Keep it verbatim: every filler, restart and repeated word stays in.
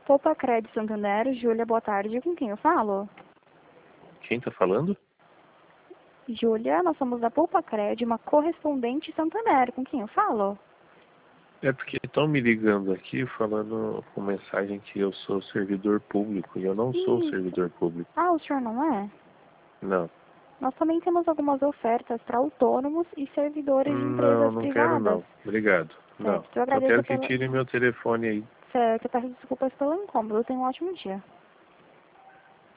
Poupa Crédito Santander, Júlia, boa tarde. Com quem eu falo? Quem tá falando? Júlia, nós somos da Poupa Crédito, uma correspondente Santander. Com quem eu falo? É porque estão me ligando aqui falando com mensagem que eu sou servidor público e eu não sou Isso. servidor público. Ah, o senhor não é? Não. Nós também temos algumas ofertas para autônomos e servidores de Não, empresas não quero privadas. não. Obrigado. Não. Certo, eu Só agradeço quero que pela... tirem meu telefone aí. Certo, eu peço desculpas pelo incômodo. Tenha um ótimo dia.